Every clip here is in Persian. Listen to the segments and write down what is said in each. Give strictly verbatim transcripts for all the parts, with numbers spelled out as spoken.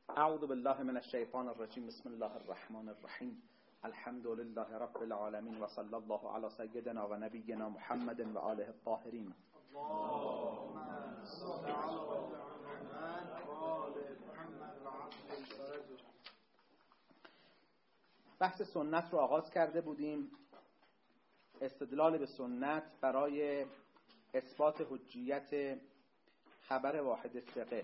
اعوذ بالله من الشیطان الرجیم. بسم الله الرحمن الرحیم. الحمد لله رب العالمین و صلی الله علی سیدنا و نبینا محمد و آله الطاهرین. اللهم صل علی محمد و آل محمد و عجل. بحث سنت رو آغاز کرده بودیم. استدلال به سنت برای اثبات حجیت خبر واحد ثقه.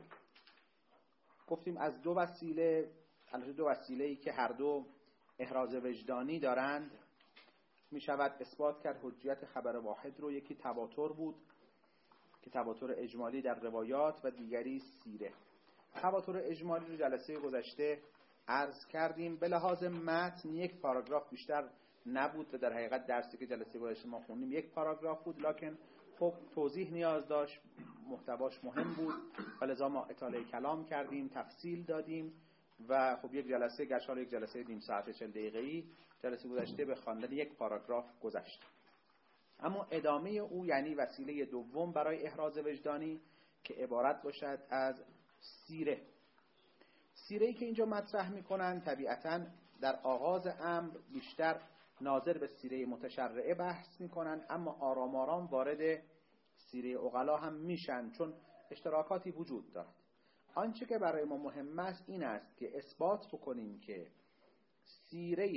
گفتیم از دو وسیله، البته دو وسیله‌ای که هر دو احراز وجدانی دارند می شود اثبات کرد حجیت خبر واحد رو. یکی تواتر بود که تواتر اجمالی در روایات و دیگری سیره. تواتر اجمالی رو جلسه گذشته عرض کردیم. به لحاظ متن یک پاراگراف بیشتر نبود و در حقیقت درسی که جلسه گذشته ما خوندیم یک پاراگراف بود، لکن خب توضیح نیاز داشت، محتواش مهم بود و لذا ما اطاله کلام کردیم، تفصیل دادیم و خب یک جلسه گشار یک جلسه نیم ساعت چهل دقیقه‌ای جلسه گذشته به خواندن یک پاراگراف گذشت. اما ادامه او یعنی وسیله دوم برای احراز وجدانی که عبارت باشد از سیره. سیره‌ای که اینجا مطرح می‌کنن طبیعتاً در آغاز امر بیشتر ناظر به سیره متشرعه بحث می‌کنن، اما آرام آرام وارد سیره عقلا هم میشن چون اشتراکاتی وجود دارد. آنچه که برای ما مهم است این است که اثبات بکنیم که سیره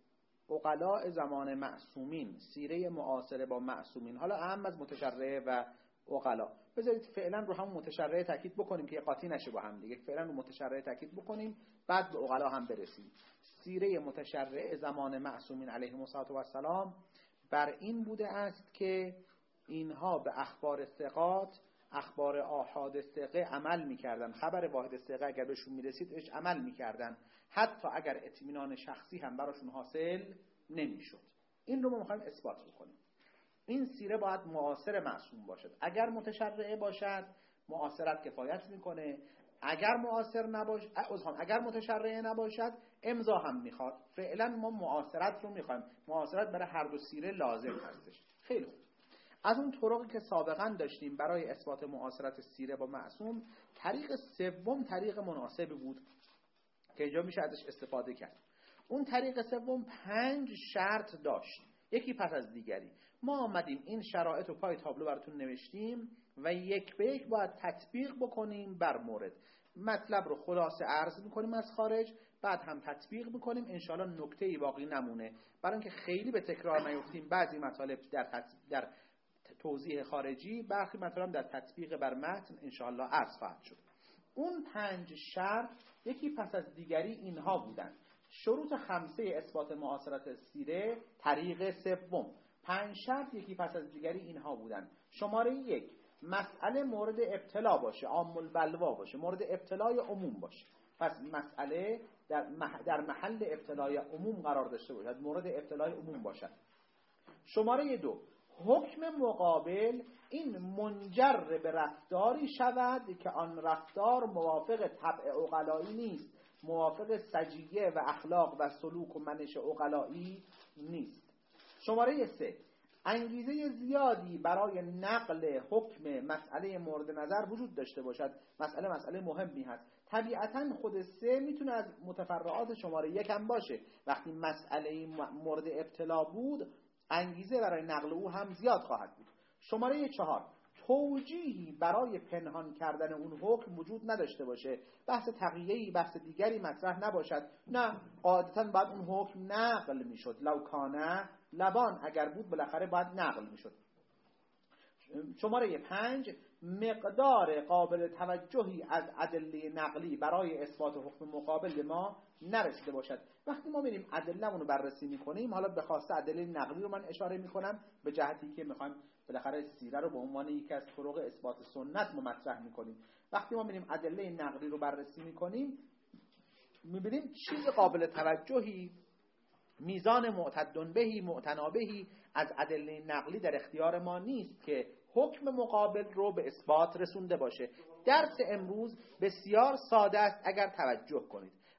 عقلاء زمان معصومین، سیره معاصره با معصومین، حالا اهم از متشرعه و عقلا، بذارید فعلا رو هم متشرعه تاکید بکنیم که قاطی نشه با هم دیگه. فعلا رو متشرعه تاکید بکنیم بعد به عقلا هم برسیم. سیره متشرعه زمان معصومین علیهم السلام بر این بوده است که اینها به اخبار ثقات، اخبار آحاد ثقه عمل میکردن. خبر واحد ثقه اگر بهشون میرسید بهش عمل میکردن، حتی اگر اطمینان شخصی هم براشون حاصل نمیشد. این رو ما میخوایم اثبات بکنیم. این سیره باید معاصر معصوم باشد. اگر متشرعه باشد معاصرت کفایت میکنه، اگر معاصر نباشه، اگر متشرعه نباشد امضا هم میخواد. فعلا ما معاصرت رو میخوایم. معاصرت برای هر دو سیره لازم هستش. خیلی خوب. از اون طرقی که سابقا داشتیم برای اثبات معاصرت سیره با معصوم، طریق سوم طریق مناسبی بود که اینجا میشه ازش استفاده کرد. اون طریق سوم پنج شرط داشت، یکی پس از دیگری. ما آمدیم این شرایط رو پای تابلو براتون نوشتیم و یک به یک باید تطبیق بکنیم بر مورد. مطلب رو خلاصه عرض میکنیم از خارج، بعد هم تطبیق میکنیم، انشاءالله نکته‌ای باقی نمونه. برای اینکه خیلی به تکرار نیفتیم، بعضی مطالب در تطبیق در توضیح خارجی، برخی مطالب در تطبیق بر متن انشاءالله عرض خواهد شد. اون پنج شرط یکی پس از دیگری اینها بودن. شروط خمسه اثبات معاصرت سیره طریق سوم. پنج شرط یکی پس از دیگری اینها بودن. شماره یک، مسئله مورد ابتلا باشه، عام البلوا باشه، مورد ابتلای عموم باشه. پس مسئله در, مح... در محل ابتلای عموم قرار داشته باشد، مورد ابتلای عموم باشد. شماره دو، حکم مقابل این منجر به رفتاری شود که آن رفتار موافق طبع عقلایی نیست، موافق سجیه و اخلاق و سلوک و منش عقلایی نیست. شماره سه، انگیزه زیادی برای نقل حکم مسئله مورد نظر وجود داشته باشد. مسئله مسئله مهمی هست. طبیعتاً خود سه میتونه از متفرعات شماره یک هم باشه. وقتی مسئله مورد ابتلا بود انگیزه برای نقل او هم زیاد خواهد بود. شماره چهار، توجیهی برای پنهان کردن اون حکم وجود نداشته باشه. بحث تقییه‌ای، بحث دیگری مطرح نباشد. نه، عادتاً باید اون حکم نقل میشد. لو کانه لبان، اگر بود بالاخره باید نقل میشد. شماره پنج، مقدار قابل توجهی از ادله نقلی برای اثبات حکم مقابل به ما نرسیده باشد. وقتی ما میریم ادله‌مون رو بررسی میکنیم، حالا به خواسته ادله نقلی رو من اشاره میکنم به جهتی که میخوایم بالاخره سیره رو به عنوان یکی از طرق اثبات سنت ما مطرح میکنیم. وقتی ما میریم ادله نقلی رو بررسی میکنیم میبینیم چیز قابل توجهی، میزان معتدن بهی معتنا بهی از ادله نقلی در اختیار ما نیست که حکم مقابل رو به اثبات رسونده باشه. درس امروز بسیار ساده است اگر توجه کنید.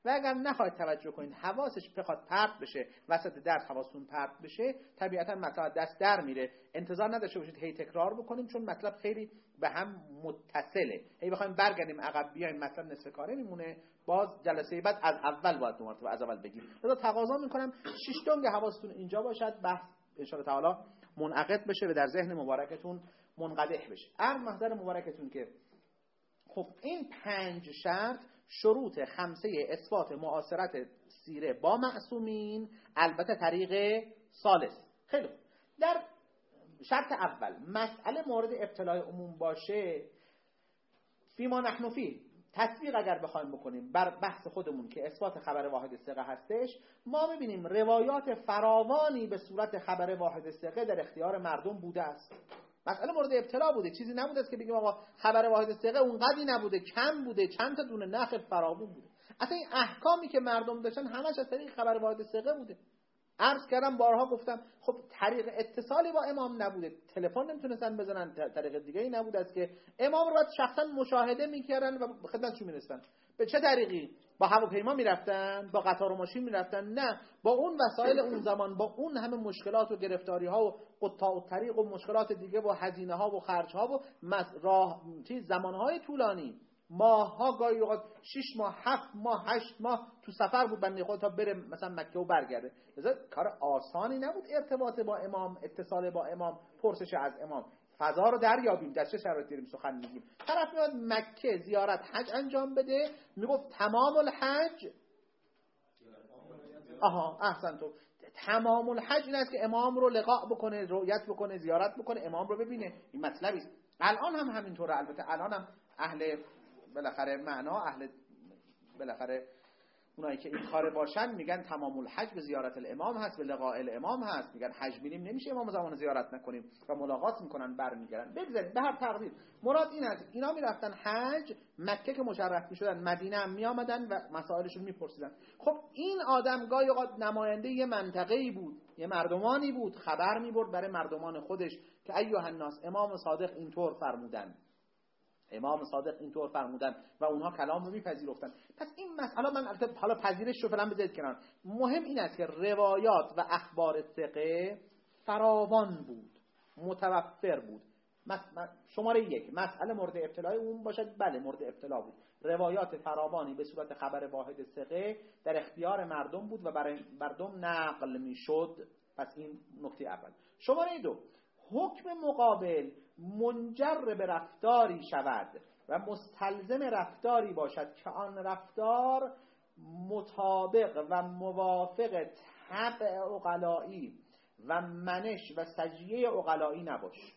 و اگر نخواهید توجه کنید حواسش بخواد پرت بشه وسط درس، حواستون پرت بشه، طبیعتا مطلب دست در میره. انتظار نداشته باشید هی تکرار بکنیم، چون مطلب خیلی به هم متصله. هی بخوایم برگردیم عقب بیایم مطلب نصف کاره میمونه، باز جلسه بعد از اول باید دو مرتبه از اول بگیم. لذا تقاضا میکنم شش دنگ حواستون اینجا باشد، بحث ان شاء الله تعالی منعقد بشه و در ذهن مبارکتون منقدح بشه. عرض محضر مبارکتون که خب این پنج شرط شروط خمسه اثبات معاصرت سیره با معصومین، البته طریق ثالث. خیلی خوب. در شرط اول مسئله مورد ابتلای عموم باشه، فیما نحن فیه، تطبیق اگر بخوایم بکنیم بر بحث خودمون که اثبات خبر واحد ثقه هستش، ما میبینیم روایات فراوانی به صورت خبر واحد ثقه در اختیار مردم بوده است. مسئله مورد ابتلا بوده، چیزی نبوده است که بگیم آقا خبر واحد ثقه اونقدی نبوده، کم بوده، چند تا دونه نخل فراوون بوده. اصلا این احکامی که مردم داشتن همش از طریق خبر واحد ثقه بوده. عرض کردم بارها گفتم خب طریق اتصالی با امام نبوده، تلفن نمیتونستن بزنن، طریق دیگه ای نبوده است که امام رو باید شخصا مشاهده میکردن و خدمتشون میرسن. به چه طریقی؟ با هواپیما میرفتن، با قطار و ماشین میرفتن؟ نه، با اون وسایل اون زمان، با اون همه مشکلات و گرفتاری ها و قطاع الطریق و مشکلات دیگه و هزینه ها و خرج ها و راه چیز زمان های طولانی، ماه ها، گاهی اوقات شش ماه، هفت ماه، هشت ماه تو سفر بود بنده خدا تا بره مثلا مکه و برگرده. لذا کار آسانی نبود ارتباط با امام، اتصال با امام، پرسش از امام. فضا رو دریابیم، در چه شرایطی داریم سخن میگیم. طرف میاد مکه زیارت حج انجام بده، میگفت تمام الحج، آها احسن تو، تمام الحج این است که امام رو لقاء بکنه، رؤیت بکنه، زیارت بکنه، امام رو ببینه. این مطلبی است. الان هم همینطوره. البته الان هم اهل بالاخره معنا، اهل بالاخره اونایی که این کار باشن میگن تمام الحج به زیارت الامام هست، به لقاء الامام هست. میگن حج میریم نمیشه امام زمان زیارت نکنیم و ملاقات میکنن برمیگردن. بگذارید به هر تقدیر مراد این است اینا میرفتن حج، مکه که مشرف میشدن، مدینه هم میآمدن و مسائلشون میپرسیدن. خب این آدم گاهی اوقات نماینده یه منطقه‌ای بود، یه مردمانی بود، خبر میبرد برای مردمان خودش که ایها الناس امام صادق اینطور فرمودن، امام صادق اینطور فرمودن و اونها کلام رو میپذیرفتن. پس این مسئله من البته حالا پذیرش رو فعلا بذارید کنار. مهم این است که روایات و اخبار ثقه فراوان بود، متوفر بود. شماره یک مسئله مورد ابتلای اون باشد، بله مورد ابتلا بود. روایات فراوانی به صورت خبر واحد ثقه در اختیار مردم بود و برای مردم نقل میشد. پس این نکته اول. شماره دو حکم مقابل منجر به رفتاری شود و مستلزم رفتاری باشد که آن رفتار مطابق و موافق طبع عقلایی و منش و سجیه عقلایی نباشه.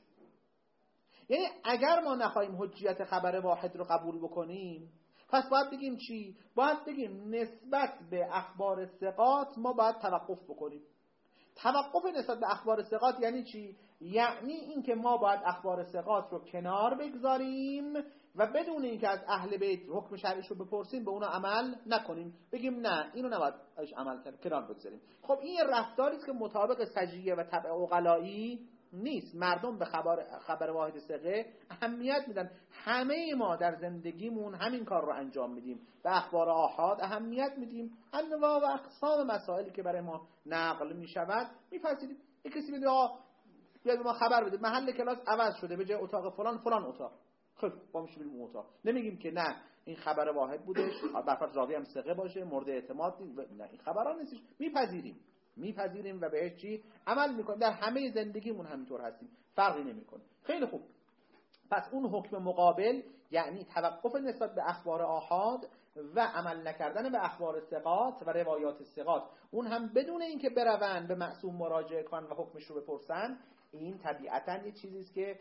یعنی اگر ما نخواهیم حجیت خبر واحد رو قبول بکنیم، پس باید بگیم چی؟ باید بگیم نسبت به اخبار ثقات ما باید توقف بکنیم. توقف نسبت به اخبار ثقات یعنی چی؟ یعنی اینکه ما باید اخبار ثقات رو کنار بگذاریم و بدون اینکه از اهل بیت حکم شرعیش رو بپرسیم به اونا عمل نکنیم، بگیم نه اینو نباید ازش عمل کنیم، کنار بگذاریم. خب این رفتاری است که مطابق سجیه و طبع عقلایی نیست. مردم به خبر خبر واحد ثقه اهمیت میدن. همه ما در زندگیمون همین کار رو انجام میدیم. به اخبار آحاد اهمیت میدیم. انواع و اقسام مسائلی که برای ما نقل میشود میپذیریم. یک کسی میگه آقا بیاید ما خبر بده محل کلاس عوض شده، به جای اتاق فلان فلان اتاق. خب با میشه بریم اون اتاق. نمیگیم که نه این خبر واحد بودش، برفرض راوی هم ثقه باشه، مورد اعتماد نیست. نه این خبرها نیستش. میپذیریم. میپذیریم و بهش چی عمل میکنیم. در همه زندگیمون همینطور هستیم، فرقی نمیکنه. خیلی خوب. پس اون حکم مقابل یعنی توقف نسبت به اخبار آحاد و عمل نکردن به اخبار ثقات و روایات ثقات، اون هم بدون اینکه بروند به معصوم مراجعه کنن و حکمش رو بپرسن. این طبیعتاً یه چیزی است که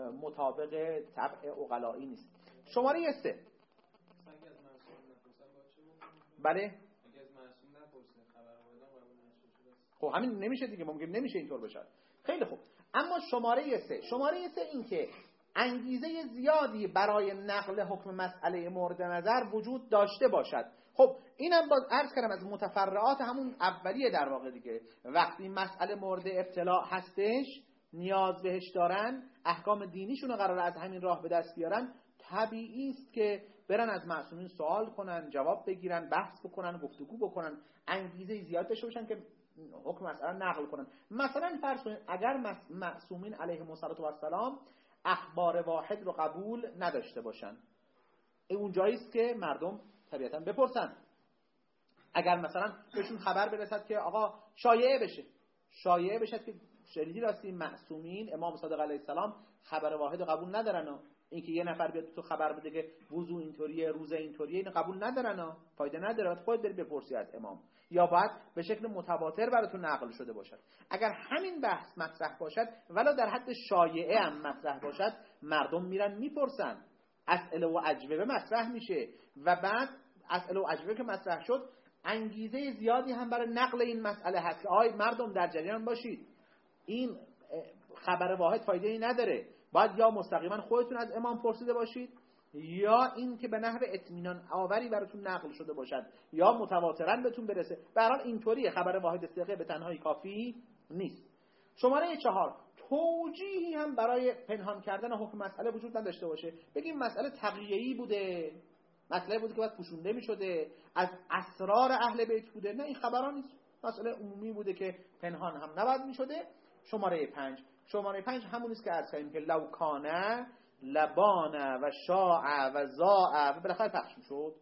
مطابق طبع عقلایی نیست. شماره سه. بله خب همین نمیشه دیگه، ممکن نمیشه اینطور بشه. خیلی خوب. اما شماره سه شماره سه این که انگیزه زیادی برای نقل حکم مسئله مورد نظر وجود داشته باشد. خب اینم باز عرض کردم از متفرعات همون اولیه در واقع دیگه. وقتی مسئله مورد ابتلا هستش، نیاز بهش دارن، احکام دینیشون رو قراره از همین راه به دست بیارن، طبیعی است که برن از معصومین سوال کنن، جواب بگیرن، بحث بکنن، گفتگو بکنن، انگیزه زیاد داشته باشن که حکم مسئله نقل کنن. مثلا فرض کنید اگر معصومین علیهم السلام اخبار واحد رو قبول نداشته باشن، اون جایی است که مردم طبیعتاً بپرسن. اگر مثلا بهشون خبر برسد که آقا شایعه بشه شایعه بشه که شریعتی راستی معصومین امام صادق علیه السلام خبر واحد رو قبول ندارن و اینکه یه نفر بیاد تو خبر بده که وضو اینطوریه، روزه اینطوریه، اینو قبول ندارن و فایده نداره، خودت بری بپرسی از امام، یا باید به شکل متواتر براتون نقل شده باشد. اگر همین بحث مطرح باشد ولو در حد شایعه هم مطرح باشد، مردم میرن میپرسن، اسئله و اجوبه مطرح میشه و بعد اسئله و اجوبه که مطرح شد انگیزه زیادی هم برای نقل این مسئله هست که آی مردم در جریان باشید، این خبر واحد فایده ای نداره، باید یا مستقیما خودتون از امام پرسیده باشید یا این که به نحو اطمینان آوری براتون نقل شده باشد یا متواترا بهتون برسه. به هر حال اینطوریه، خبر واحد صدقه به تنهایی کافی نیست. شماره چهار، توجیهی هم برای پنهان کردن حکم مسئله وجود نداشته باشه. بگیم مسئله تقیه‌ای بوده، مسئله بوده که باید پوشونده می شده، از اسرار اهل بیت بوده، نه این خبران نیست، مسئله عمومی بوده که پنهان هم نباید می شده. شماره پنج شماره پنج همون است که عرض کردیم که لو کانه لبانه و شاع و زاع و بالاخره پخش می شد.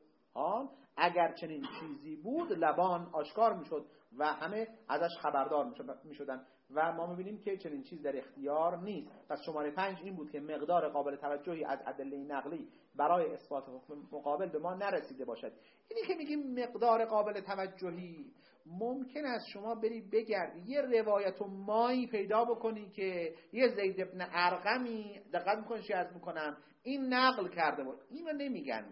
اگر چنین چیزی بود لبان آشکار می شد و همه ازش خبردار می شدن و ما می‌بینیم که چنین چیز در اختیار نیست. پس شماره پنج این بود که مقدار قابل توجهی از ادله نقلی برای اثبات حکم مقابل به ما نرسیده باشد. اینی که میگیم مقدار قابل توجهی، ممکن است شما بری بگردی یه روایت و مایی پیدا بکنی که یه زید ابن ارقمی، دقت می‌کنی چی عرض می‌کنم، این نقل کرده بود. اینو نمیگن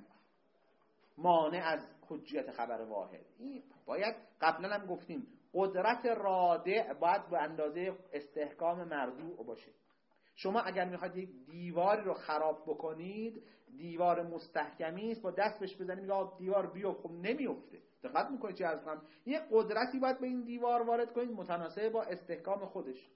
مانع از حجیت خبر واحد. این باید قبلا هم گفتیم قدرت رادع باید به اندازه استحکام مرجوع باشه. شما اگر میخواید یک دیواری رو خراب بکنید، دیوار مستحکمی است، با دست بهش بزنید یا دیوار بیفت، خب نمیفته. دقت میکنید چی عرض کنم؟ یه قدرتی باید به این دیوار وارد کنید متناسب با استحکام خودش.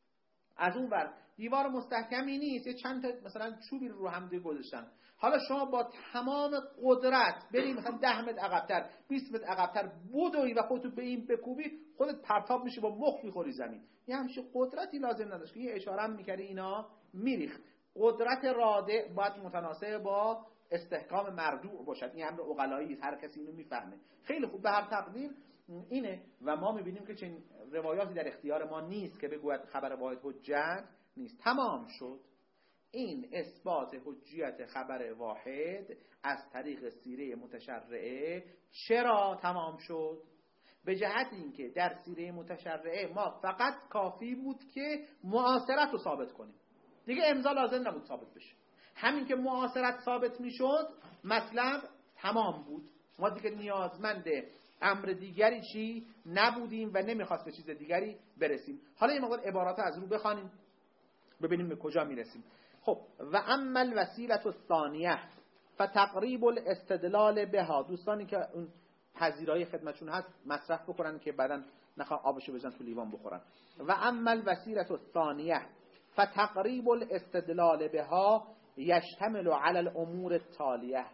از اون ور دیوار مستحکمی نیست، یه چند تا مثلا چوبی رو هم دیگه گذاشتن، حالا شما با تمام قدرت بری مثلا ده متر عقب‌تر، بیست متر عقب‌تر بدوی و خودتو به این بکوبی، خودت پرتاب میشه، با مخ میخوری زمین. یه همچین قدرتی لازم نداشت که یه اشاره هم میکردی اینا میریخت. قدرت رادع باید متناسب با استحکام مرجوع باشد. این امر عقلایی، هر کسی اینو میفهمه. خیلی خوب، به هر تقدیر اینه و ما میبینیم که چنین روایاتی در اختیار ما نیست که بگوید خبر واحد حجت نیست. تمام شد. این اثبات حجیت خبر واحد از طریق سیره متشرعه. چرا تمام شد؟ به جهت اینکه در سیره متشرعه ما فقط کافی بود که معاصرت رو ثابت کنیم، دیگه امضا لازم نبود ثابت بشه. همین که معاصرت ثابت میشد مطلب تمام بود، ما دیگه نیازمند امر دیگری چی نبودیم و نمیخواست به چیز دیگری برسیم. حالا یه مقدار عبارات از رو بخوانیم ببینیم به کجا میرسیم. خب و اما الوسیله الثانیه فتقریب الاستدلال بها. دوستانی که اون پذیرایی خدمتشون هست مصرف بکنن که بعداً نخواه آبشو بزن تو لیوان بخورن. و اما الوسیله الثانیه فتقریب الاستدلال بها یشتمل علی الامور التالیه.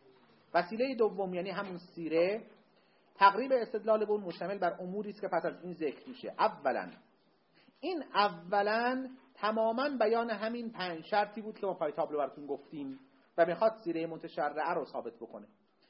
وسیله دوم یعنی همون سیره، تقریب استدلال به اون مشتمل بر اموری است که پس از این ذکر میشه. اولا این اولا تماما بیان همین پنج شرطی بود که ما پای تابلو براتون گفتیم و میخواد سیره متشرعه رو ثابت بکنه.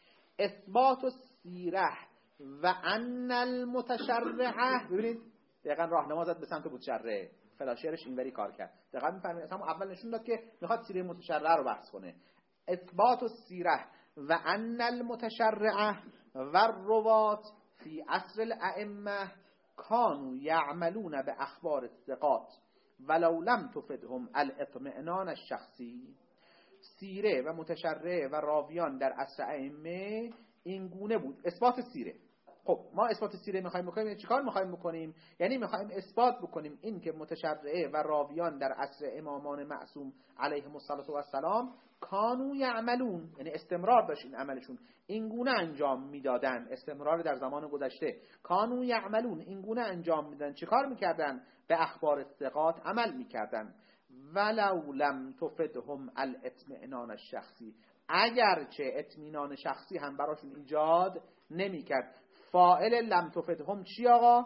اثبات السیره و ان المتشرعه. ببینید دقیقاً راهنما زد به سمت متشرعه، فلاشرش اینوری کار کرد. دقیقاً میفهمید اصلا اول نشون داد که میخواد سیره متشرعه رو بحث کنه. اثبات السیره و ان المتشرعه و الروات فی عصر الائمه کانوا یعملون به اخبار الثقات ولو لم تفدهم الاطمئنان الشخصی. سیره و متشرعه و راویان در عصر ائمه این گونه بود. اثبات سیره. خب ما اثبات سیره میخوایم بکنیم، چیکار میخوایم بکنیم؟ یعنی میخوایم اثبات بکنیم این که متشرعه و راویان در عصر امامان معصوم علیهم السلام کانوا یعملون، یعنی استمرار داشت این عملشون، این گونه انجام میدادن، استمرار در زمان گذشته. کانوا یعملون، این گونه انجام میدادن. چیکار میکردن؟ به اخبار الثقات عمل میکردن. ولو لم تفدهم الاطمئنان الشخصی، اگرچه اطمینان شخصی هم براشون ایجاد نمیکرد. فاعل لم تفدهم چی آقا؟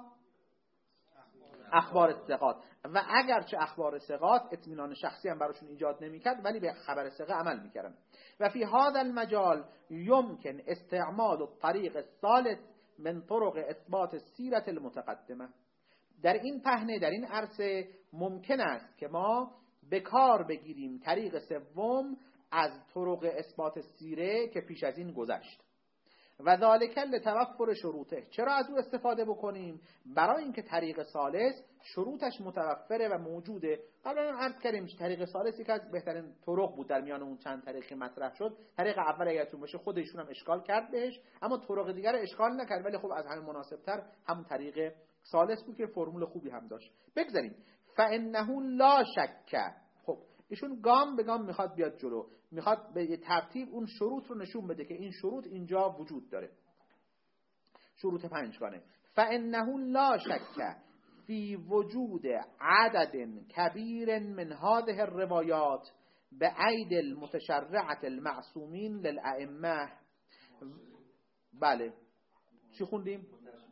اخبار ثقات. و اگرچه اخبار ثقات اطمینان شخصی هم براشون ایجاد نمیکرد، ولی به خبر ثقه عمل میکردن. و فی هذا المجال يمكن استعمال الطريق الثالث من طرق اثبات السیرة المتقدمه. در این پهنه، در این عرصه ممکن است که ما به کار بگیریم طریق سوم از طرق اثبات سیره که پیش از این گذشت. و ذالک لتوفر شروطه. چرا از او استفاده بکنیم؟ برای اینکه طریق ثالث شروطش متوفره و موجوده. قبلا عرض کردیم طریق ثالث یک از بهترین طرق بود در میان اون چند طریقی مطرح شد. طریق اول یادتون باشه خودشون هم اشکال کرد بهش، اما طرق دیگر اشکال نکرد، ولی خب از همه مناسبتر همون طریق ثالث بود که فرمول خوبی هم داشت. بگذاریم. فانه لا شک. خب ایشون گام به گام میخواد بیاد جلو، میخواد به ترتیب اون شروط رو نشون بده که این شروط اینجا وجود داره. شروط پنجگانه. فانه لا شک فی وجود عدد کبیر من هذه الروایات بعید المتشرعة المعصومین للائمه. بله چی خوندیم؟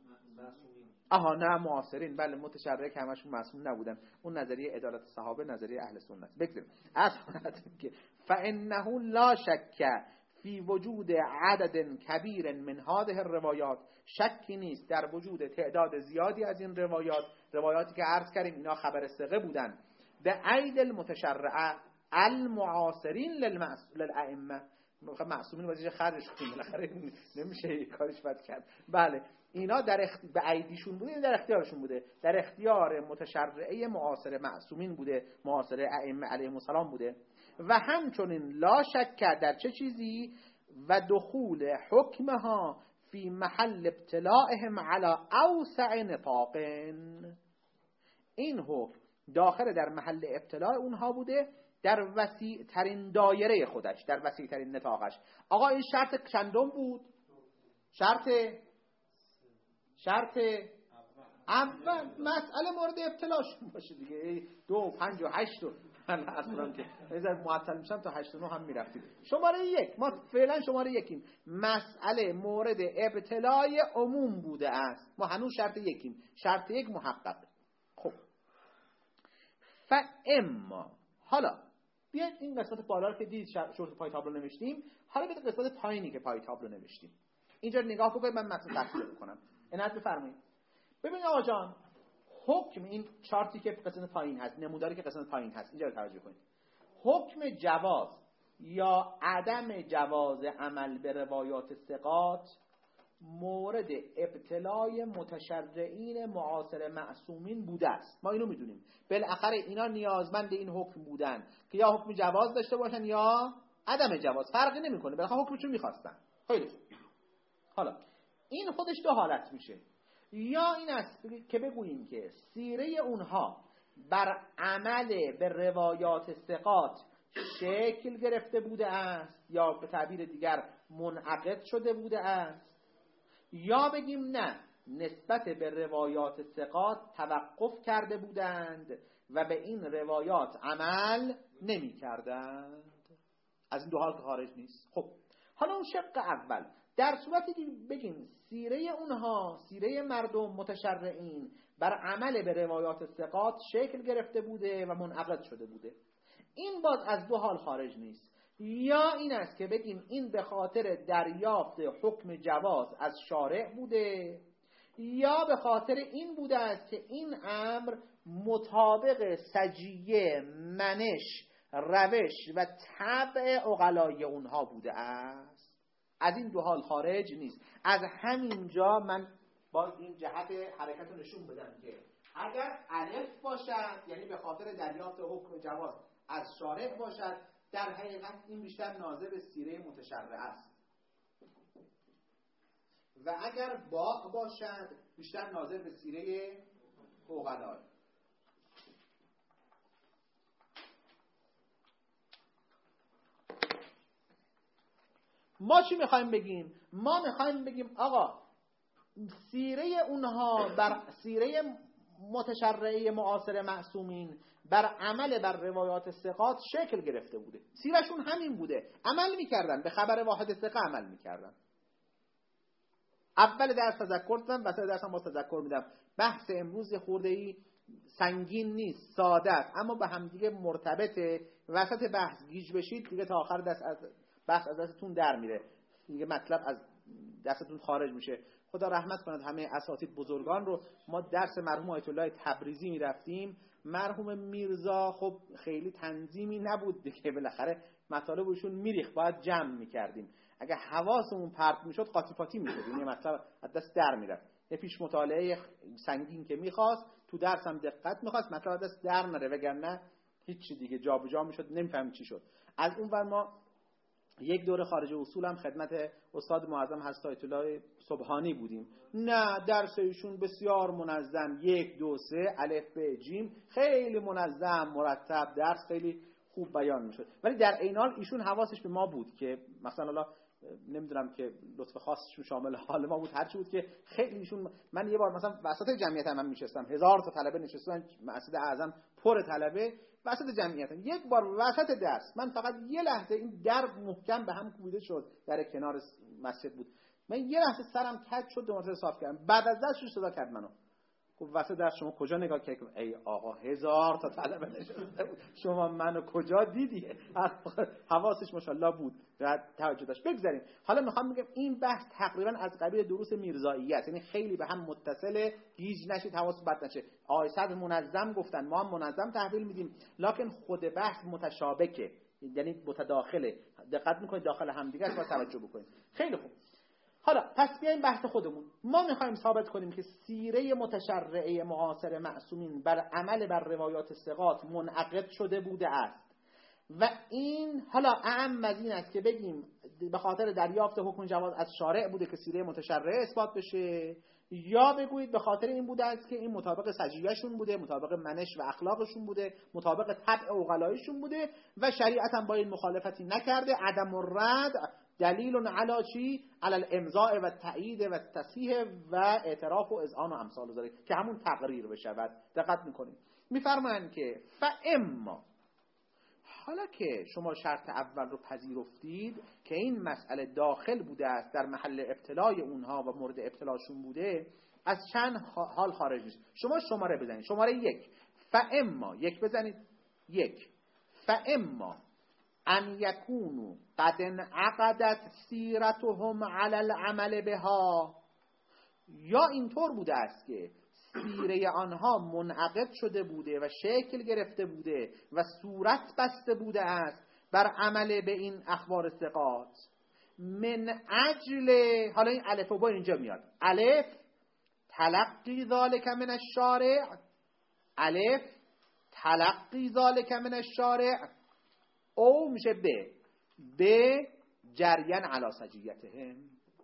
آها نه معاصرین. بله متشرع که همشون معصوم نبودن، اون نظریه عدالت صحابه، نظریه اهل سنت. بگذاریم اصلا که فانه لا شک فی وجود عدد کبیر من هذه الروایات، شکی نیست در وجود تعداد زیادی از این روایات، روایاتی که عرض کردیم اینا خبر ثقه بودن، به عید المتشرع المعاصرین للائمه. معصومین واسه خرجش کنیم بالاخره نمیشه کارش بد کرد. بله اینا در اخت... به ایدیشون بوده، در اختیارشون بوده، در اختیار متشرعه معاصر معصومین بوده، معاصر ائمه علیهم السلام بوده. و همچنین لا شک در چه چیزی؟ و دخول حکمها فی محل ابتلاعهم علی اوسع نطاق. این حکم داخل در محل ابتلاع اونها بوده، در وسیع ترین دایره خودش، در وسیع ترین نطاقش. آقا این شرط چندم بود؟ شرط شرط اول مسئله مورد ابتلاشون باشه دیگه. دو پنج و هشت و اصلا که نظر معطل میشم تا هشت و نه هم میرفتیم. شماره یک ما فعلا شماره یکیم. مسئله مورد ابتلای عموم بوده است. ما هنوز شرط یکیم. شرط یک محقق. خب فاما حالا بیاید این قسمت بالا رو که دید شورت پای تابلو نوشتیم، حالا بیاید قسمت پایینی که پای تابلو نوشتیم اینجا نگاه بکنید. من متن تفسیر بکنم. عنایت بفرمایید. ببینید آقا جان، حکم این چارتی که قسمت پایین هست، نموداری که قسمت پایین هست، اینجا رو توجه کنید. حکم جواز یا عدم جواز عمل به روایات ثقات مورد ابتلای متشرعین معاصر معصومین بوده است. ما اینو میدونیم. بالاخره اینا نیازمند این حکم بودن که یا حکم جواز داشته باشن یا عدم جواز، فرقی نمیکنه. بالاخره حکمشون میخواستن. خیلی خوب. حالا این خودش دو حالت میشه. یا این است که بگوییم که سیره اونها بر عمل به روایات ثقات شکل گرفته بوده است، یا به تعبیر دیگر منعقد شده بوده است، یا بگیم نه، نسبت به روایات ثقات توقف کرده بودند و به این روایات عمل نمی کردند. از این دو حال که خارج نیست. خب حالا اون شق اول، در صورتی که بگیم سیره اونها، سیره مردم متشرعین بر عمل به روایات ثقات شکل گرفته بوده و منعقد شده بوده، این باز از دو حال خارج نیست. یا این است که بگیم این به خاطر دریافت حکم جواز از شارع بوده، یا به خاطر این بوده است که این امر مطابق سجیه، منش، روش و طبع عقلای اونها بوده است. از این دو حال خارج نیست. از همین جا من باز این جهت حرکت رو نشون بدم که اگر الف باشد یعنی به خاطر دریافت حکم جواز از شارع باشد، در حقیقت این بیشتر ناظر به سیره متشرع است. و اگر باء باشد بیشتر ناظر به سیره عقلا. ما چی میخوایم بگیم؟ ما میخوایم بگیم آقا سیره اونها بر سیره متشرعه معاصر معصومین بر عمل بر روایات ثقات شکل گرفته بوده. سیرشون همین بوده، عمل میکردن، به خبر واحد ثقه عمل میکردن. اول درس تذکر دادم، وسط درس هم باز تذکر میدم. بحث امروز خورده‌ای سنگین نیست، ساده است، اما به هم دیگه مرتبطه. وسط بحث گیج بشید دیگه تا آخر دست از بحث از دستتون در میره، دیگه مطلب از دستتون خارج میشه. خدا رحمت کند همه اساتید بزرگان رو. ما درس مرحوم آیت الله تبریزی میرفتیم. مرحوم میرزا خب خیلی تنظیمی نبود دیگه، بالاخره مطالبشون میریخت، باید جمع میکردیم. اگه حواسمون پرت میشد قاطی پاتی میشد، یعنی مطلب از دست در میرفت. یه پیش مطالعه سنگین که میخواست تو درس هم دقت میخواست، مطلب از دست در نره، وگرنه هیچ چی دیگه جابجا میشد، نمیفهمیم چی شد. از اون ور ما یک دوره خارج اصول هم خدمت استاد معظم حضرت آیت الله سبحانی بودیم. نه درس ایشون بسیار منظم، یک دو سه الف ب جیم، خیلی منظم مرتب، درس خیلی خوب بیان میشد. ولی در عین حال ایشون حواسش به ما بود که مثلا حالا نمیدونم که لطف خاصشون شامل حال ما بود، هرچی بود که خیلی ایشون، من یه بار مثلا وسط جمعیت هم, هم میشستم، هزار تا طلبه نشستن، مسجد اعظم پر طلبه، وسط جمعیت هم. یک بار وسط درس من فقط یه لحظه این در محکم به هم کوبیده شد، در کنار مسجد بود، من یه لحظه سرم کج شد، دو مرتبه صاف کردم. بعد از دستش صدا کرد منو، گفت وسط درس شما کجا نگاه کردید؟ ای آقا هزار تا طلبه نشسته بود، شما منو کجا دیدی؟ حواسش ماشاءالله بود و توجه داشت. بگذاریم. حالا میخوام بگم این بحث تقریبا از قبیل دروس میرزایی است، یعنی خیلی به هم متصله، گیج نشید، حواس بد نشه. آقای صدر منظم گفتن، ما هم منظم تحویل میدیم، لکن خود بحث متشابکه، یعنی متداخله. دقت میکنید داخل هم دیگه است، با توجه بکنید. خیلی خوب. حالا پس بیایم بحث خودمون. ما میخوایم ثابت کنیم که سیره متشرعه معاصر معصومین بر عمل بر روایات ثقات منعقد شده بوده است و این حالا اعم از این است که بگیم به خاطر دریافت حکم جواز از شارع بوده که سیره متشرعه اثبات بشه، یا بگویید به خاطر این بوده است که این مطابق سجیهشون بوده، مطابق منش و اخلاقشون بوده، مطابق طبع عقلایشون بوده و شریعت هم با این مخالفتی نکرده. عدم الرد دلیل علی چی؟ علی الامضاء و تایید و تصحیح و اعتراف و اذعان و امثال ذلک، که همون تقریر بشود. دقت میکنیم میفرمایند که فاما، حالا که شما شرط اول رو پذیرفتید که این مسئله داخل بوده است در محل ابتلای اونها و مورد ابتلاشون بوده، از چند حال خارج نیست. شما شماره بزنید، شماره یک، فاما، یک بزنید، یک، فاما ان یکونو قد انعقدت سیرتهم علی العمل بها، یا اینطور بوده است که سیره آنها منعقد شده بوده و شکل گرفته بوده و صورت بسته بوده است بر عمل به این اخبار ثقات. من اجل، حالا این الف و با اینجا میاد، الف تلقی ذالک من الشارع، الف تلقی ذالک من الشارع، او میشه به به جریان علی سجیتهم.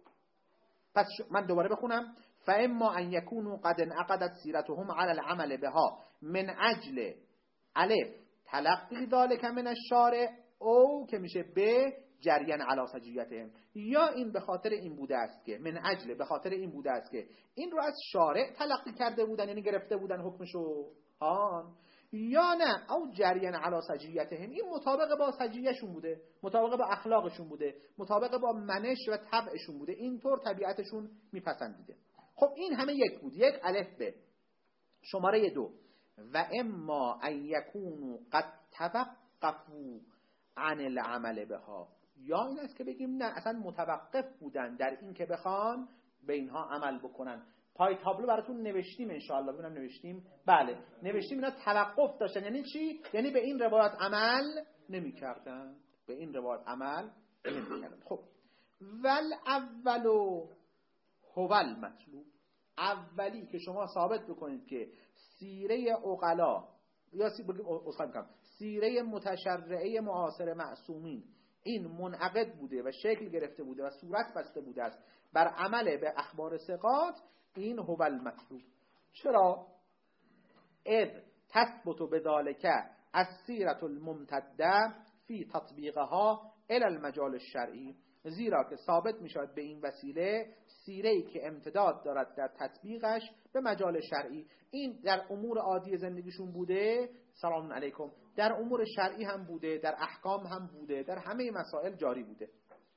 پس من دوباره بخونم، فاما ان یکونوا قد انعقدت سیرتهم علی العمل بها من اجل الف تلقی ذلك من الشارع، او که میشه به جریان علی سجیتهم، یا این به خاطر این بوده است که من اجل، به خاطر این بوده است که این رو از شارع تلقی کرده بودن، یعنی گرفته بودن حکمشو، آن یا نه او جریان علی سجیتهم، این مطابق با سجیهشون بوده، مطابق با اخلاقشون بوده، مطابق با منش و طبعشون بوده، اینطور طبیعتشون میپسندیده. خب این همه یک بود، یک الف به. شماره دو، و اما ان یکونوا قد توقفوا عن العمل بها، یا این است که بگیم نه اصلا متوقف بودن در این که بخوان به اینها عمل بکنن. پای تابلو براتون نوشتیم انشاءالله، ببینم نوشتیم، بله نوشتیم، اینا توقف داشتن. یعنی چی؟ یعنی به این روایات عمل نمی کردن، به این روایات عمل نمی کردن. خب ول اولو هو المطلوب، اولی که شما ثابت بکنید که سیره عقلا یا سی بگیم سیره متشرعه معاصر معصومین این منعقد بوده و شکل گرفته بوده و صورت بسته بوده است بر عمل به اخبار ثقات، این هو المطلوب. چرا؟ اذ تثبت بذلك السیرة الممتده فی تطبیقها الی المجال الشرعی، زیرا که ثابت می شود به این وسیله سیره‌ای که امتداد دارد در تطبیقش به مجال شرعی. این در امور عادی زندگیشون بوده، سلام علیکم، در امور شرعی هم بوده، در احکام هم بوده، در همه مسائل جاری بوده.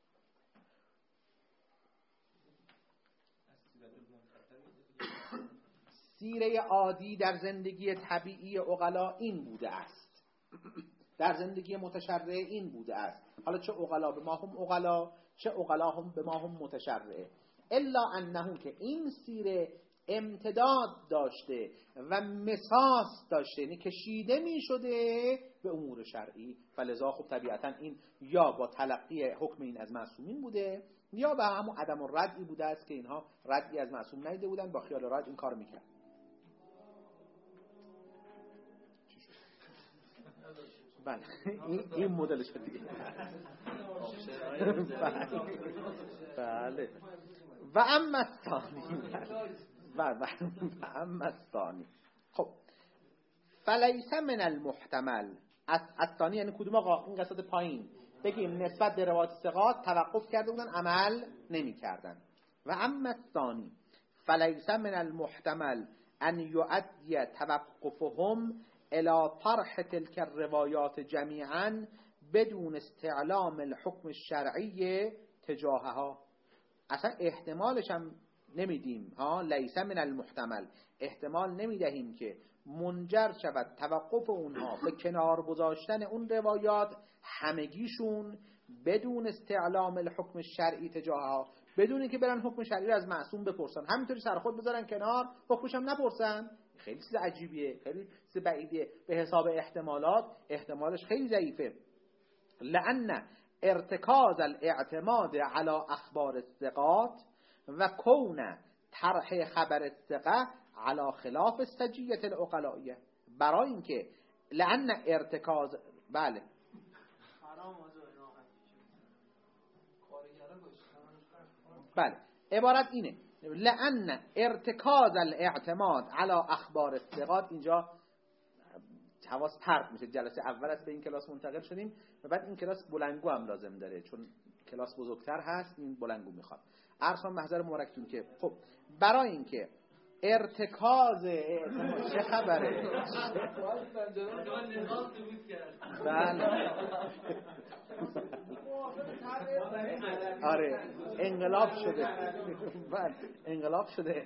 سیره عادی در زندگی طبیعی عقلا این بوده است، در زندگی متشرعه این بوده است. حالا چه عقلا به ما هم عقلا، چه عقلا هم به ما هم متشرعه. الا انه که این سیره امتداد داشته و مساس داشته، یعنی کشیده می شده به امور شرعی. فلذا خب طبیعتا این یا با تلقی حکم این از معصومین بوده، یا به همون عدم الردی بوده است که اینها ردی از معصوم ندیده بودن، با خیال رد این کار میکرد. بله این, این مدلش دیگه. بله و اما الثانی، و اما الثانی، خب فلیس من المحتمل، الثانی یعنی کدوم آقا؟ این قسمت پایین بگیم نسبت به روایت ثقات توقف کرده بودن، عمل نمی کردن. و اما الثانی فلیس من المحتمل ان یؤدی توقفهم الى طرح تلك الروایات جمیعا بدون استعلام الحکم الشرعی تجاهها. اصلا احتمالش هم نمیدیم ها، لیس من المحتمل، احتمال نمیدهیم که منجر شود توقف اونها به کنار گذاشتن اون روایات همگیشون بدون استعلام الحکم الشرعی تجاهها، بدون که برن حکم شرعی رو از معصوم بپرسن، همینطوری سر خود بذارن کنار، حکمش هم نپرسن. خیلی چیز عجیبیه، خیلی چیز بعیدیه. به حساب احتمالات احتمالش خیلی ضعیفه. لأن ارتکاز الاعتماد على اخبار الثقات و کون طرح خبر الثقه على خلاف السجیة العقلائیه، برای اینکه لأن ارتکاز بله بله عبارت اینه، لأن ارتکاز الاعتماد على اخبار الثقات، اینجا حواس پرت میشه. جلسه اول است به این کلاس منتقل شدیم و بعد این کلاس بلنگو هم لازم داره، چون کلاس بزرگتر هست، این بلنگو میخواد. ارسان محضر مورکتون که خب برای اینکه ارتکاز اعتماد چه خبره؟ بله آره انقلاب شده، بله انقلاب شده.